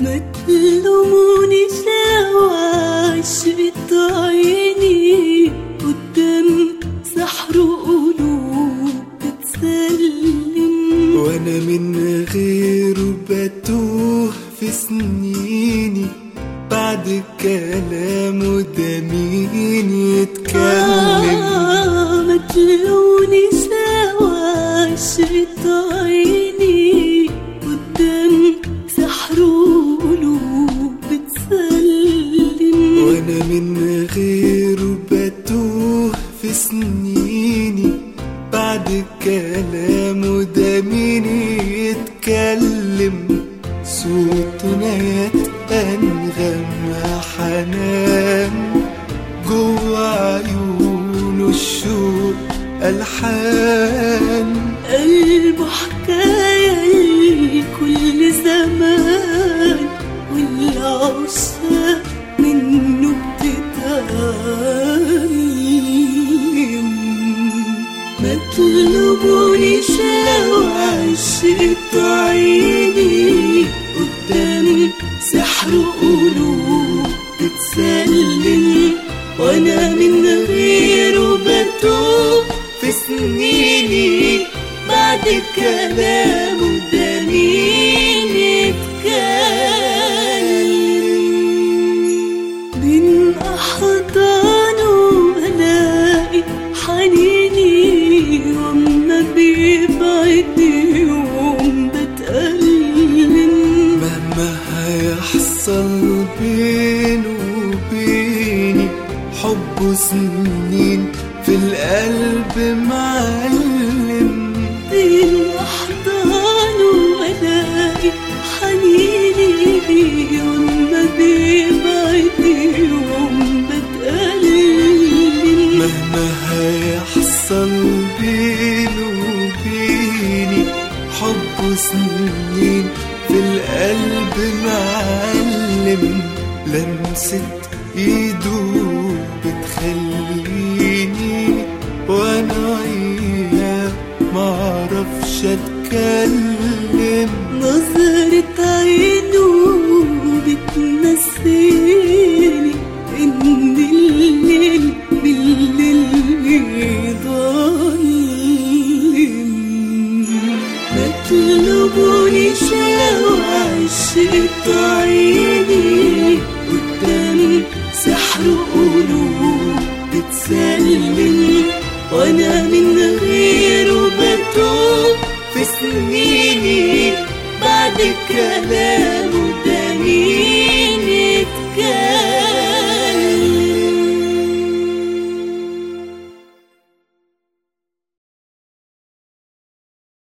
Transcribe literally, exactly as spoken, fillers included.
ما تلومونيش لو عشقت عيني قدام سحر قلوب بتسلم، وانا من غيره بتوه في سنيني بعد كلامه ده مين يتكلم. آه ما تلومونيش لو عشقت عيني قدام سحر قلوب بتسلم، وانا من غيره بتوه في سنيني بعد كلامه ده مين يتكلم. صوتنا يتأنغم حنان جوا عيونه الشوق ألحان، قلبه حكاية لكل زمان والعشاق منه بتتعلم. ما تلومونيش لو عشقت عيني قدام سحر قلوب بتسلم، وانا من غيره بتوه في سنيني بعد كلامه ده مين يتكلم. من أحضانه ألاقي حنيني وأما بيبعد يوم بتألم، مهما هيحصل بينه وبيني حبه سنين في القلب معلم. من أحضانه ألاقي حنيني وأما بيبعد يوم بتألم، مهما هيحصل بينه وبيني حبه سنين في القلب معلم. لمسة ايده بتخليني وانا وياه معرفش اتكلم. نظرة عينه بتمثلي ان الليل بالليل بيضلم. ما تلومونيش لو عشقت عيني قدام سحر قلوب بتسلم، وانا من غيره بتوه في سنيني بعد كلام